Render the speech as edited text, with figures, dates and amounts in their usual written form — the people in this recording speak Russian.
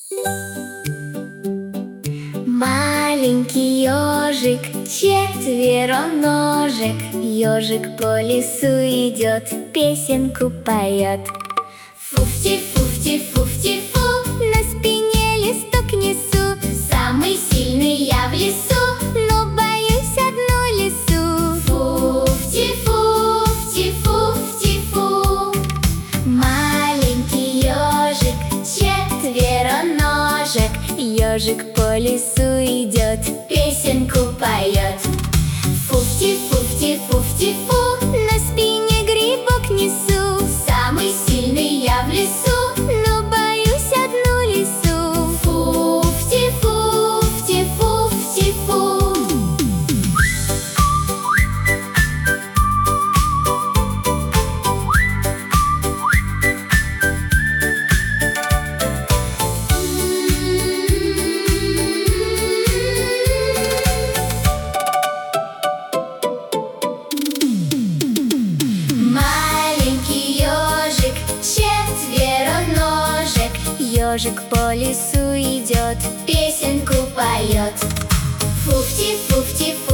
Маленький ежик, четвероножек, ежик по лесу идет, песенку поет. Фуфти-фуфти-фуфти-фу, на спине листок несу. Самый сильный я в лесу, но боюсь одну лису. Фуфти-фуфти-фуфти-фу. Маленький ежик, четвероножек, ежик по лесу идет, песенку поет. Фуфти-фуфти-фуфти-фу, на спине грибок несу. Самый сильный я в лесу, но боюсь одну лису. Фуфти-фуфти-фуфти-фу. Ежик по лесу идет, песенку поет. Фуфти-фуфти-фуфти.